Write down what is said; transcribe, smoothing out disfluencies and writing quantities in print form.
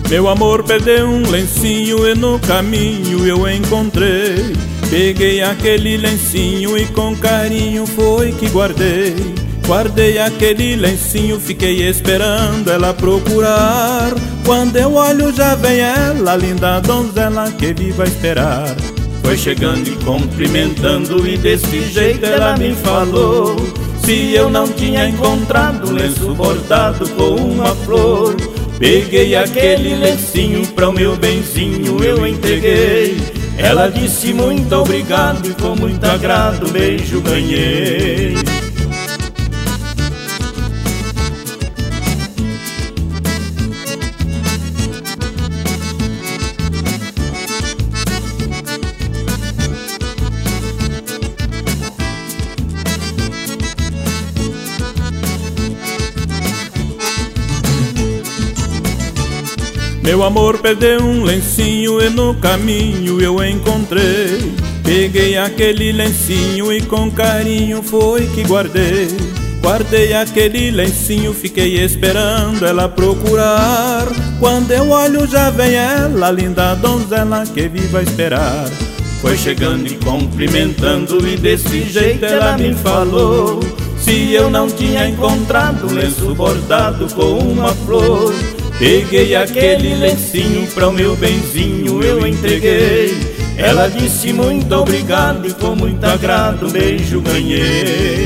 Meu amor perdeu um lencinho e no caminho eu encontrei. Peguei aquele lencinho e com carinho foi que guardei. Guardei aquele lencinho, fiquei esperando ela procurar. Quando eu olho já vem ela, linda donzela que viva esperar. Foi chegando e cumprimentando e desse jeito ela me falou: se eu não tinha encontrado um lenço bordado com uma flor. Peguei aquele lencinho pra o meu benzinho eu entreguei. Ela disse muito obrigado e com muito agrado um beijo ganhei. Meu amor perdeu um lencinho e no caminho eu encontrei. Peguei aquele lencinho e com carinho foi que guardei. Guardei aquele lencinho, fiquei esperando ela procurar. Quando eu olho já vem ela, linda donzela que viva esperar. Foi chegando e cumprimentando e desse jeito ela me falou: se eu não tinha encontrado um lenço bordado com uma flor. Peguei aquele lencinho pra o meu benzinho eu entreguei. Ela disse muito obrigado e com muito agrado um beijo ganhei.